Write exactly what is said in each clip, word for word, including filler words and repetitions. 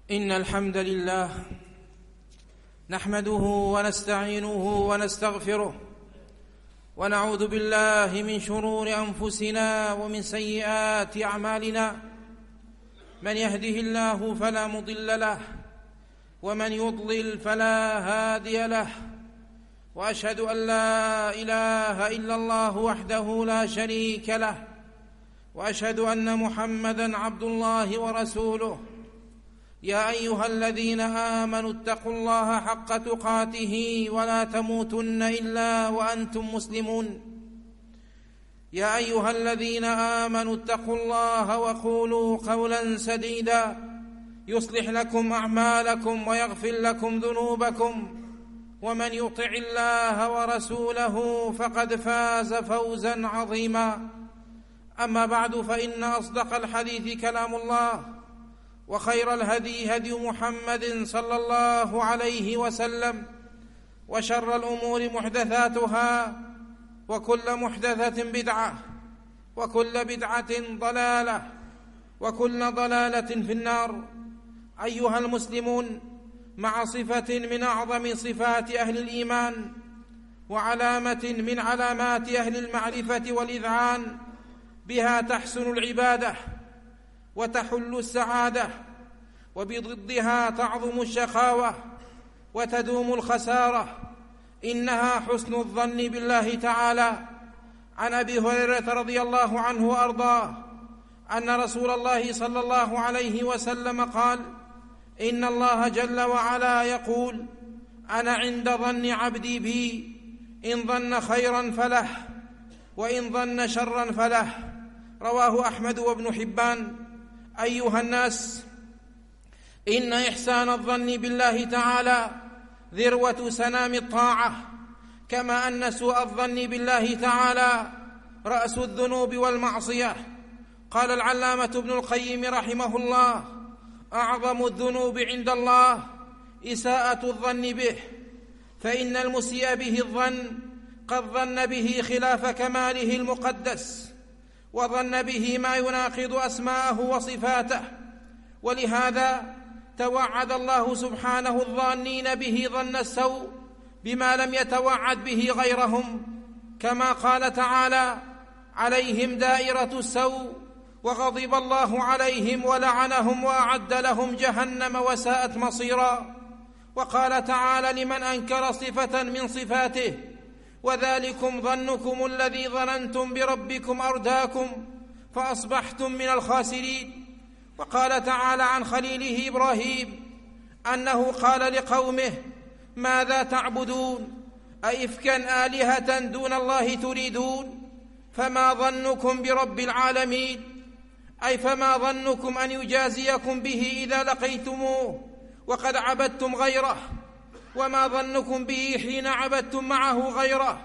إن الحمد لله نحمده ونستعينه ونستغفره ونعوذ بالله من شرور أنفسنا ومن سيئات أعمالنا. من يهده الله فلا مضل له ومن يضلل فلا هادي له، وأشهد أن لا إله إلا الله وحده لا شريك له، وأشهد أن محمدًا عبد الله ورسوله. يا أيها الذين آمنوا اتقوا الله حق تقاته ولا تموتن إلا وأنتم مسلمون. يا أيها الذين آمنوا اتقوا الله وقولوا قولا سديدا يصلح لكم أعمالكم ويغفر لكم ذنوبكم، ومن يطع الله ورسوله فقد فاز فوزا عظيما. أما بعد، فإن أصدق الحديث كلام الله، وخير الهدي هدي محمد صلى الله عليه وسلم، وشر الأمور محدثاتها، وكل محدثة بدعة، وكل بدعة ضلالة، وكل ضلالة في النار. أيها المسلمون، مع صفة من أعظم صفات أهل الإيمان وعلامة من علامات أهل المعرفة والإذعان بها تحسن العبادة وتحل السعادة، وبضدها تعظم الشقاوة وتدوم الخسارة، إنها حسن الظن بالله تعالى. عن أبي هريرة رضي الله عنه وأرضاه أن رسول الله صلى الله عليه وسلم قال: إن الله جل وعلا يقول: أنا عند ظن عبدي بي، إن ظن خيرا فله، وإن ظن شرا فله. رواه أحمد وابن حبان. أيها الناس، إن إحسان الظن بالله تعالى ذروة سنام الطاعة، كما أن سوء الظن بالله تعالى رأس الذنوب والمعصية. قال العلامة ابن القيم رحمه الله: أعظم الذنوب عند الله إساءة الظن به، فإن المسيء به الظن قد ظن به خلاف كماله المقدس، وظن به ما يناقض أسماءه وصفاته. ولهذا توعد الله سبحانه الظانين به ظن السوء بما لم يتوعد به غيرهم، كما قال تعالى: عليهم دائرة السوء وغضب الله عليهم ولعنهم وأعد لهم جهنم وساءت مصيرا. وقال تعالى لمن أنكر صفة من صفاته: وذلكم ظنكم الذي ظننتم بربكم أرداكم فأصبحتم من الخاسرين. وقال تعالى عن خليله إبراهيم أنه قال لقومه: ماذا تعبدون أئفكا آلهة دون الله تريدون، فما ظنكم برب العالمين، أي فما ظنكم أن يجازيكم به إذا لقيتموه وقد عبدتم غيره، وما ظنكم به حين عبدتم معه غيره،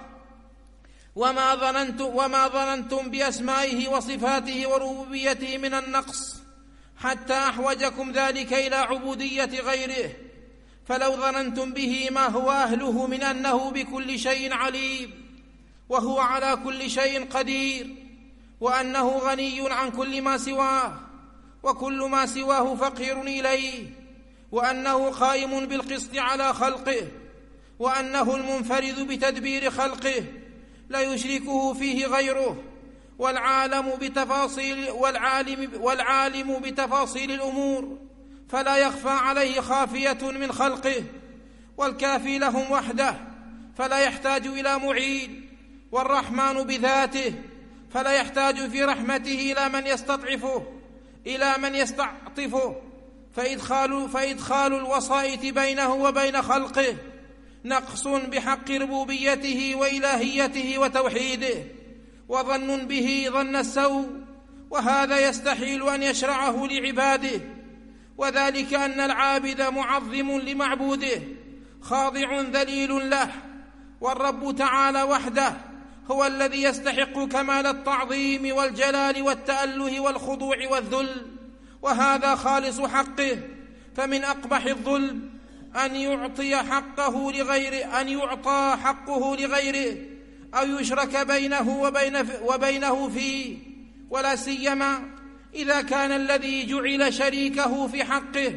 وما ظننتم, وما ظننتم بأسمائه وصفاته وربوبيته من النقص، حتى أحوجكم ذلك إلى عبودية غيره. فلو ظننتم به ما هو أهله من أنه بكل شيء عليم، وهو على كل شيء قدير، وأنه غني عن كل ما سواه، وكل ما سواه فقير إليه، وأنه قائم بالقسط على خلقه، وأنه المنفرد بتدبير خلقه لا يشركه فيه غيره، والعالم بتفاصيل والعالم, والعالم بتفاصيل الأمور، فلا يخفى عليه خافية من خلقه، والكافي لهم وحده فلا يحتاج إلى معين، والرحمن بذاته فلا يحتاج في رحمته إلى من يستضعفه إلى من يستعطفه فإدخال, فإدخال الوسائط بينه وبين خلقه نقص بحق ربوبيته وإلهيته وتوحيده، وظن به ظن السوء، وهذا يستحيل أن يشرعه لعباده. وذلك أن العابد معظم لمعبوده خاضع ذليل له، والرب تعالى وحده هو الذي يستحق كمال التعظيم والجلال والتأله والخضوع والذل، وهذا خالص حقه. فمن أقبح الظلم أن يعطي حقه لغيره أن يعطى حقه لغيره أو يشرك بينه وبين وبينه فيه، ولا سيما إذا كان الذي جعل شريكه في حقه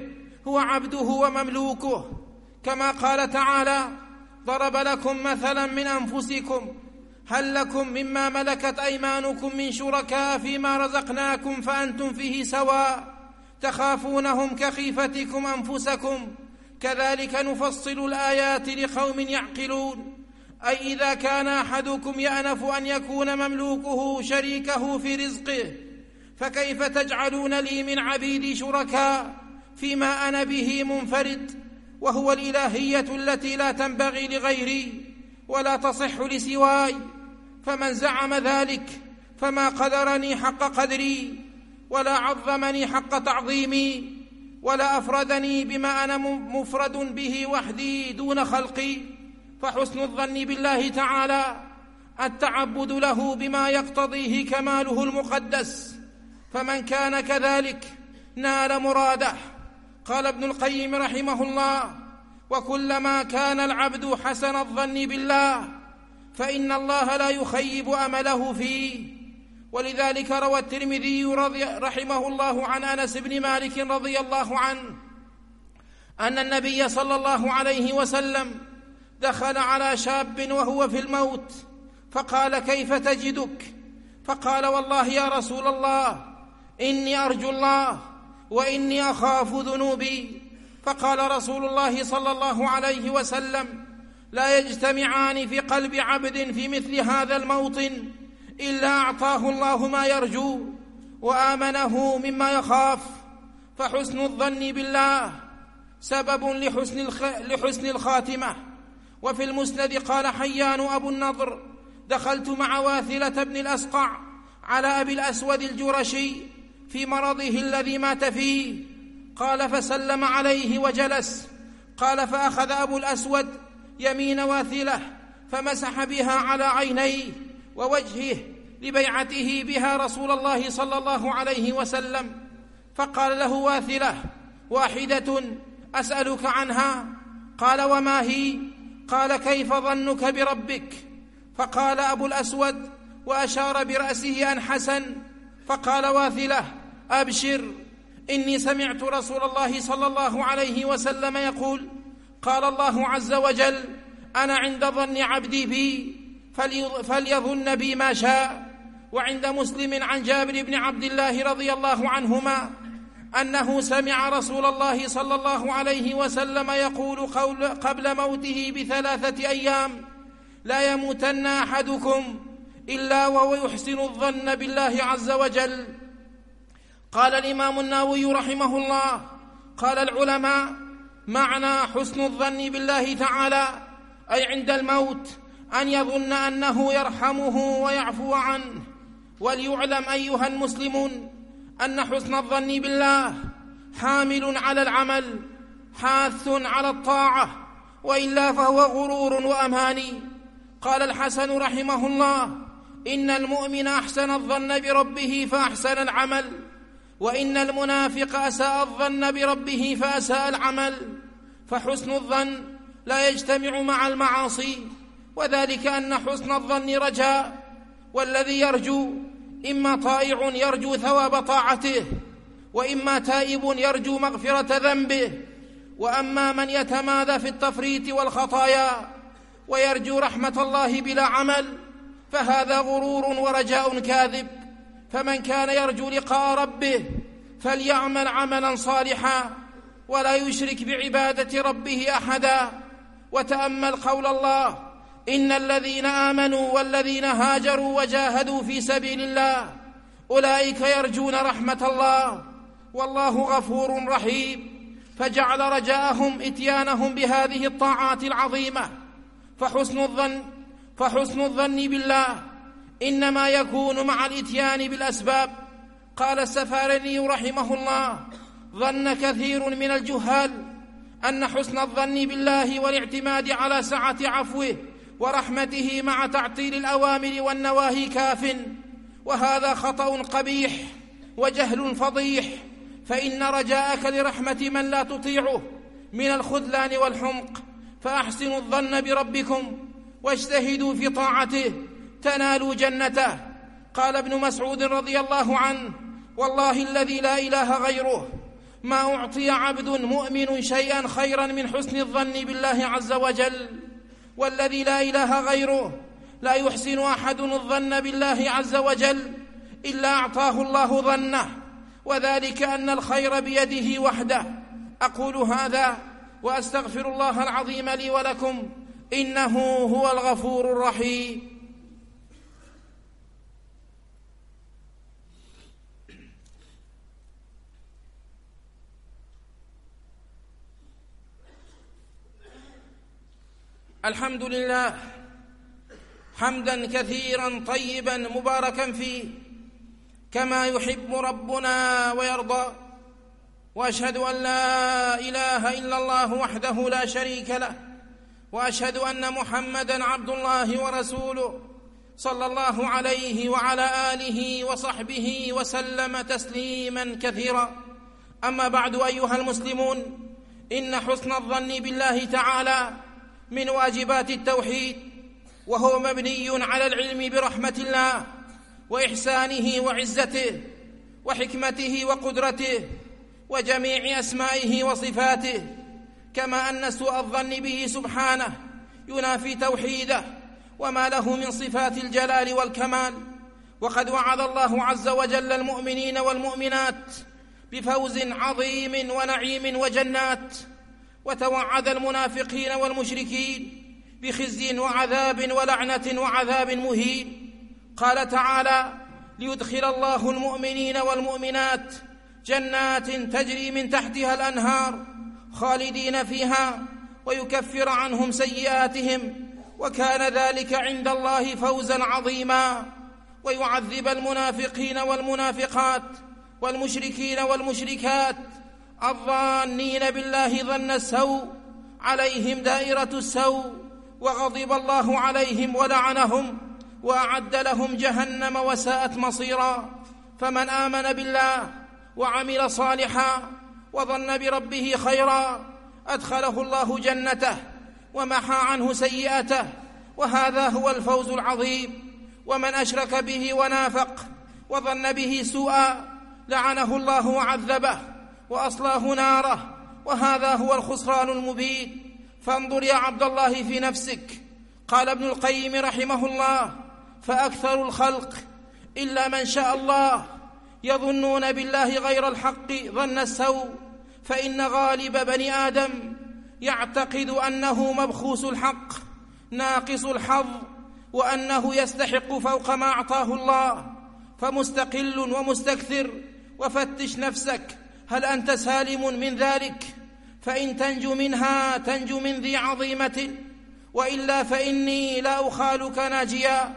هو عبده ومملوكه، كما قال تعالى: ضرب لكم مثلا من أنفسكم هل لكم مما ملكت أيمانكم من شركاء فيما رزقناكم فأنتم فيه سواء تخافونهم كخيفتكم أنفسكم كذلك نفصل الآيات لقوم يعقلون. أي إذا كان أحدكم يأنف أن يكون مملوكه شريكه في رزقه فكيف تجعلون لي من عبيدي شركاء فيما أنا به منفرد، وهو الإلهية التي لا تنبغي لغيري ولا تصح لسواي. فمن زعم ذلك فما قدرني حق قدري ولا عظمني حق تعظيمي ولا أفردني بما أنا مفرد به وحدي دون خلقي. فحسن الظن بالله تعالى التعبد له بما يقتضيه كماله المقدس، فمن كان كذلك نال مراده. قال ابن القيم رحمه الله: وكلما كان العبد حسن الظن بالله فإن الله لا يخيب أمله فيه. ولذلك روى الترمذي رحمه الله عن أنس بن مالك رضي الله عنه أن النبي صلى الله عليه وسلم دخل على شاب وهو في الموت فقال: كيف تجدك؟ فقال: والله يا رسول الله إني أرجو الله وإني أخاف ذنوبي. فقال رسول الله صلى الله عليه وسلم: لا يجتمعان في قلب عبد في مثل هذا الموطن إلا أعطاه الله ما يرجو وآمنه مما يخاف. فحسن الظن بالله سبب لحسن, الخ... لحسن الخاتمة. وفي المسند قال حيان أبو النضر: دخلت مع واثلة بن الأسقع على أبي الأسود الجرشي في مرضه الذي مات فيه. قال: فسلم عليه وجلس. قال: فأخذ أبو الأسود يمين واثلة فمسح بها على عينيه ووجهه لبيعته بها رسول الله صلى الله عليه وسلم. فقال له واثلة: واحدة أسألك عنها. قال: وما هي؟ قال: كيف ظنك بربك؟ فقال أبو الأسود وأشار برأسه أن حسن. فقال واثلة: أبشر، إني سمعت رسول الله صلى الله عليه وسلم يقول: قال الله عز وجل: أنا عند ظن عبدي بي فليظن بي ما شاء. وعند مسلم عن جابر بن عبد الله رضي الله عنهما أنه سمع رسول الله صلى الله عليه وسلم يقول قبل موته بثلاثة أيام: لا يموتن أحدكم إلا وهو يحسن الظن بالله عز وجل. قال الإمام النووي رحمه الله: قال العلماء: معنى حسن الظن بالله تعالى أي عند الموت أن يظن أنه يرحمه ويعفو عنه. وليعلم أيها المسلمون أن حسن الظن بالله حامل على العمل حاث على الطاعة، وإلا فهو غرور وأماني. قال الحسن رحمه الله: إن المؤمن أحسن الظن بربه فأحسن العمل، وإن المنافق أساء الظن بربه فأساء العمل. فحسن الظن لا يجتمع مع المعاصي، وذلك أن حسن الظن رجاء، والذي يرجو إما طائع يرجو ثواب طاعته، وإما تائب يرجو مغفرة ذنبه. وأما من يتمادى في التفريط والخطايا ويرجو رحمة الله بلا عمل فهذا غرور ورجاء كاذب. فمن كان يرجو لقاء ربه فليعمل عملا صالحا ولا يشرك بعبادة ربه أحدا. وتأمل قول الله: إن الذين آمنوا والذين هاجروا وجاهدوا في سبيل الله أولئك يرجون رحمة الله والله غفور رحيم. فجعل رجاءهم إتيانهم بهذه الطاعات العظيمة. فحسن الظن فحسن الظن بالله إنما يكون مع الإتيان بالأسباب. قال السفارني رحمه الله: ظن كثير من الجهال أن حسن الظن بالله والاعتماد على سعة عفوه ورحمته مع تعطيل الأوامر والنواهي كاف، وهذا خطأ قبيح وجهل فضيح. فإن رجاءك لرحمة من لا تطيعه من الخذلان والحمق. فأحسنوا الظن بربكم واجتهدوا في طاعته تنالوا جنته. قال ابن مسعود رضي الله عنه: والله الذي لا إله غيره ما أعطي عبد مؤمن شيئا خيرا من حسن الظن بالله عز وجل، والذي لا إله غيره لا يحسن أحد الظن بالله عز وجل إلا أعطاه الله ظنه، وذلك أن الخير بيده وحده. أقول هذا وأستغفر الله العظيم لي ولكم، إنه هو الغفور الرحيم. الحمد لله حمدا كثيرا طيبا مباركا فيه كما يحب ربنا ويرضى، وأشهد أن لا إله إلا الله وحده لا شريك له، وأشهد أن محمدًا عبد الله ورسوله صلى الله عليه وعلى آله وصحبه وسلم تسليماً كثيرا. أما بعد أيها المسلمون، إن حسن الظن بالله تعالى من واجبات التوحيد، وهو مبني على العلم برحمة الله وإحسانه وعزته وحكمته وقدرته وجميع أسمائه وصفاته، كما أن سوء الظن به سبحانه ينافي توحيده وما له من صفات الجلال والكمال. وقد وعد الله عز وجل المؤمنين والمؤمنات بفوز عظيم ونعيم وجنات، وتوعد المنافقين والمشركين بخزي وعذاب ولعنة وعذاب مهين. قال تعالى: ليدخل الله المؤمنين والمؤمنات جنات تجري من تحتها الأنهار خالدين فيها ويكفر عنهم سيئاتهم وكان ذلك عند الله فوزا عظيما، ويعذب المنافقين والمنافقات والمشركين والمشركات الظانين بالله ظن السوء عليهم دائرة السوء، وغضب الله عليهم ولعنهم وأعد لهم جهنم وساءت مصيرا. فمن آمن بالله وعمل صالحا وظن بربه خيرا أدخله الله جنته ومحى عنه سيئته، وهذا هو الفوز العظيم. ومن أشرك به ونافق وظن به سوءا لعنه الله وعذبه وأصلاه ناره، وهذا هو الخسران المبين. فانظر يا عبد الله في نفسك. قال ابن القيم رحمه الله: فأكثر الخلق إلا من شاء الله يظنون بالله غير الحق ظن السوء، فإن غالب بني آدم يعتقد أنه مبخوس الحق ناقص الحظ، وأنه يستحق فوق ما أعطاه الله، فمستقل ومستكثر. وفتش نفسك هل أنت سالم من ذلك؟ فإن تنجو منها تنجو من ذي عظيمة، وإلا فإني لا أخالك ناجيا.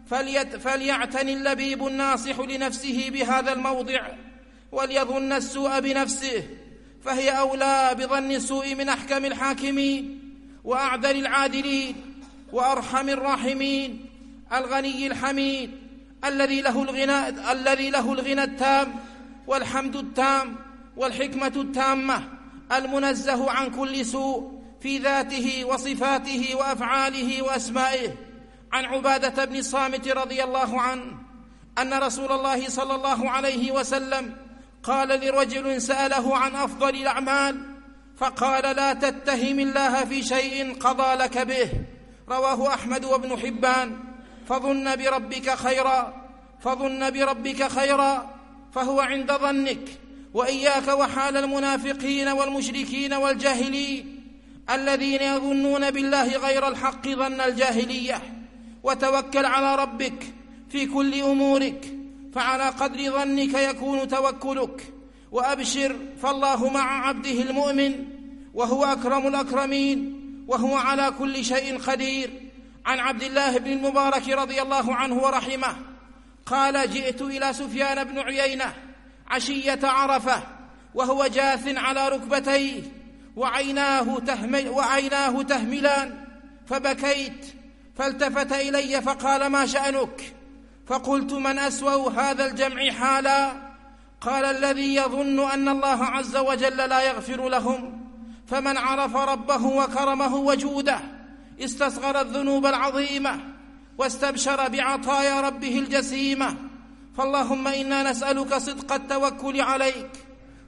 فليعتني اللبيب الناصح لنفسه بهذا الموضع، وليظن السوء بنفسه، فهي أولى بظن السوء من أحكم الحاكمين وأعدل العادلين وأرحم الراحمين، الغني الحميد الذي له الغنى الذي له الغنى التام والحمد التام والحكمة التامة، المنزه عن كل سوء في ذاته وصفاته وأفعاله وأسمائه. عن عبادة بن الصامت رضي الله عنه أن رسول الله صلى الله عليه وسلم قال لرجل سأله عن أفضل الأعمال فقال: لا تتهم الله في شيء قضى لك به. رواه أحمد وابن حبان. فظن بربك خيرا فظن بربك خيرا فهو عند ظنك، وإياك وحال المنافقين والمشركين والجاهلين الذين يظنون بالله غير الحق ظن الجاهلية. وتوكل على ربك في كل أمورك، فعلى قدر ظنك يكون توكلك. وأبشر، فالله مع عبده المؤمن، وهو أكرم الأكرمين، وهو على كل شيء قدير. عن عبد الله بن المبارك رضي الله عنه ورحمه قال: جئت إلى سفيان بن عيينة عشية عرفة وهو جاث على ركبتيه وعيناه, تهمل وعيناه تهملان، فبكيت، فالتفت إلي فقال: ما شأنك؟ فقلت: من أسوأ هذا الجمع حالا؟ قال: الذي يظن أن الله عز وجل لا يغفر لهم. فمن عرف ربه وكرمه وجوده استصغر الذنوب العظيمة واستبشر بعطايا ربه الجسيمة. فاللهم إنا نسألك صدق التوكل عليك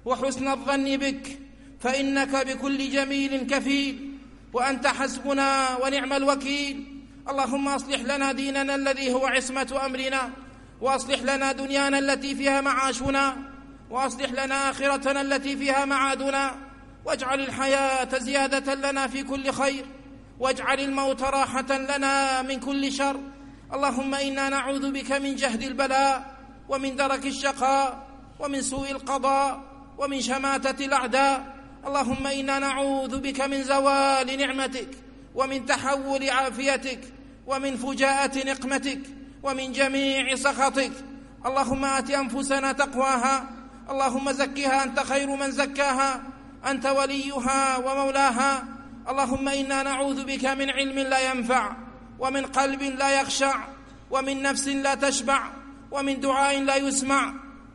وحسن الظن بك، فإنك بكل جميل كفيل، وأنت حسبنا ونعم الوكيل. اللهم أصلح لنا ديننا الذي هو عصمة أمرنا، وأصلح لنا دنيانا التي فيها معاشنا، وأصلح لنا آخرتنا التي فيها معادنا، واجعل الحياة زيادة لنا في كل خير، واجعل الموت راحة لنا من كل شر. اللهم إنا نعوذ بك من جهد البلاء، ومن درك الشقاء، ومن سوء القضاء، ومن شماتة الأعداء. اللهم إنا نعوذ بك من زوال نعمتك، ومن تحول عافيتك، ومن فجاءة نقمتك، ومن جميع سخطك. اللهم آت أنفسنا تقواها، اللهم زكها أنت خير من زكاها، أنت وليها ومولاها. اللهم إنا نعوذ بك من علم لا ينفع، ومن قلب لا يخشع، ومن نفس لا تشبع، ومن دعاء لا يسمع.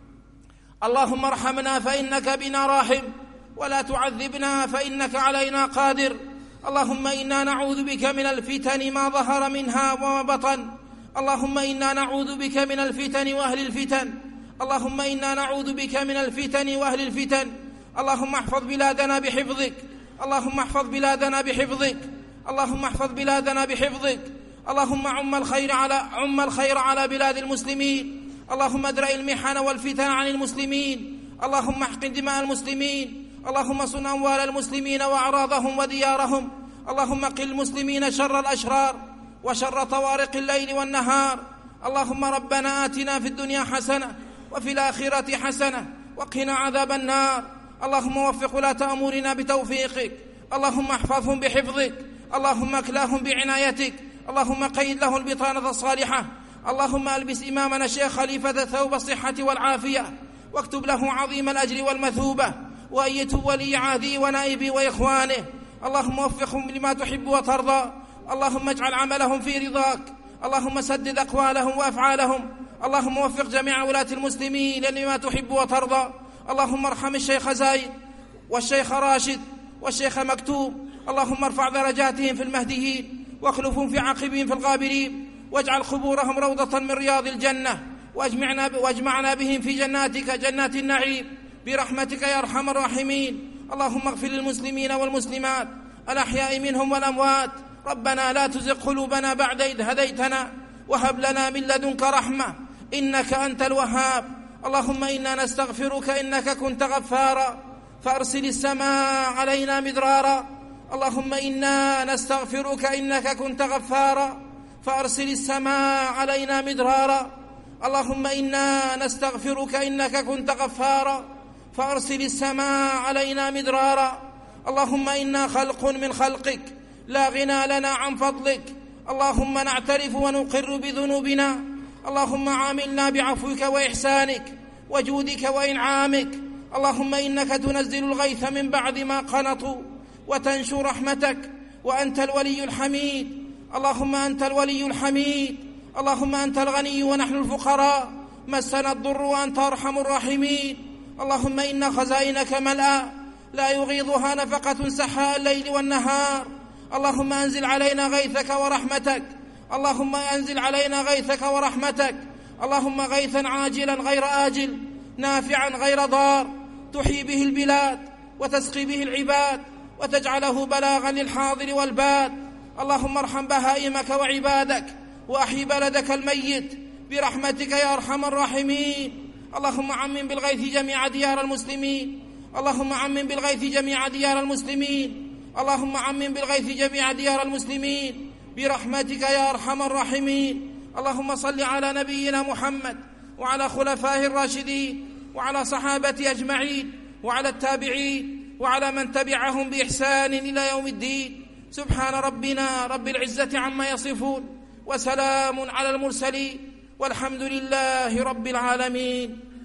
اللهم ارحمنا فإنك بنا راحم، ولا تعذبنا فإنك علينا قادر. اللهم إنا نعوذ بك من الفتن ما ظهر منها وما بطن. اللهم إنا نعوذ بك من الفتن وأهل الفتن. اللهم إنا نعوذ بك من الفتن وأهل الفتن. اللهم احفظ بلادنا بحفظك، اللهم احفظ بلادنا بحفظك، اللهم احفظ بلادنا بحفظك. اللهم عم الخير على عم الخير على بلاد المسلمين. اللهم ادرأ المحن والفتن عن المسلمين. اللهم احقن دماء المسلمين. اللهم صن أموال المسلمين وأعراضهم وديارهم. اللهم قل المسلمين شر الأشرار وشر طوارق الليل والنهار. اللهم ربنا آتنا في الدنيا حسنة وفي الآخرة حسنة وقنا عذاب النار. اللهم وفق ولاة أمورنا بتوفيقك. اللهم احفظهم بحفظك. اللهم اكلاهم بعنايتك. اللهم قيد له البطانة الصالحة. اللهم ألبس إمامنا الشيخ خليفة ثوب الصحة والعافية، واكتب له عظيم الأجر والمثوبة، وأيته ولي عهده ونائبه وإخوانه. اللهم وفقهم لما تحب وترضى. اللهم اجعل عملهم في رضاك. اللهم سدد أقوالهم وأفعالهم. اللهم وفق جميع ولاة المسلمين لما تحب وترضى. اللهم ارحم الشيخ زايد والشيخ راشد والشيخ مكتوب. اللهم ارفع درجاتهم في المهديين، واخلفهم في عقبهم في الغابرين، واجعل قبورهم روضة من رياض الجنة، واجمعنا, واجمعنا بهم في جناتك جنات النعيم برحمتك يا أرحم الراحمين. اللهم اغفر للمسلمين والمسلمات الأحياء منهم والأموات. ربنا لا تزغ قلوبنا بعد إذ هديتنا، وهب لنا من لدنك رحمة إنك أنت الوهاب. اللهم إنا نستغفرك إنك كنت غفارا، فأرسل السماء علينا مدرارا. اللهم إنا نستغفرك إنك كنت غفارا، فأرسل السماء علينا مدرارا. اللهم إنا نستغفرك إنك كنت غفارا، فأرسل السماء علينا مدرارا. اللهم إنا خلق من خلقك لا غنى لنا عن فضلك. اللهم نعترف ونقر بذنوبنا. اللهم عاملنا بعفوك وإحسانك وجودك وإنعامك. اللهم إنك تنزل الغيث من بعد ما قنطوا وتنشر رحمتك، وأنت الولي الحميد. اللهم أنت الولي الحميد. اللهم أنت الغني ونحن الفقراء، مسنا الضر وأنت أرحم الراحمين. اللهم إن خزائنك ملأى لا يغيضها نفقة سحاء الليل والنهار. اللهم أنزل علينا غيثك ورحمتك. اللهم أنزل علينا غيثك ورحمتك. اللهم غيثا عاجلا غير آجل، نافعا غير ضار، تحيي به البلاد وتسقي به العباد، وتجعله بلاغا للحاضر والباد. اللهم ارحم بهائمك وعبادك، وأحيي بلدك الميت برحمتك يا أرحم الراحمين. اللهم عمم بالغيث جميع ديار المسلمين. اللهم عمم بالغيث جميع ديار المسلمين. اللهم عمم بالغيث جميع ديار المسلمين برحمتك يا أرحم الراحمين. اللهم صل على نبينا محمد وعلى خلفائه الراشدين وعلى صحابته أجمعين وعلى التابعين وعلى من تبعهم بإحسان إلى يوم الدين. سبحان ربنا رب العزة عما يصفون، وسلام على المرسلين، والحمد لله رب العالمين.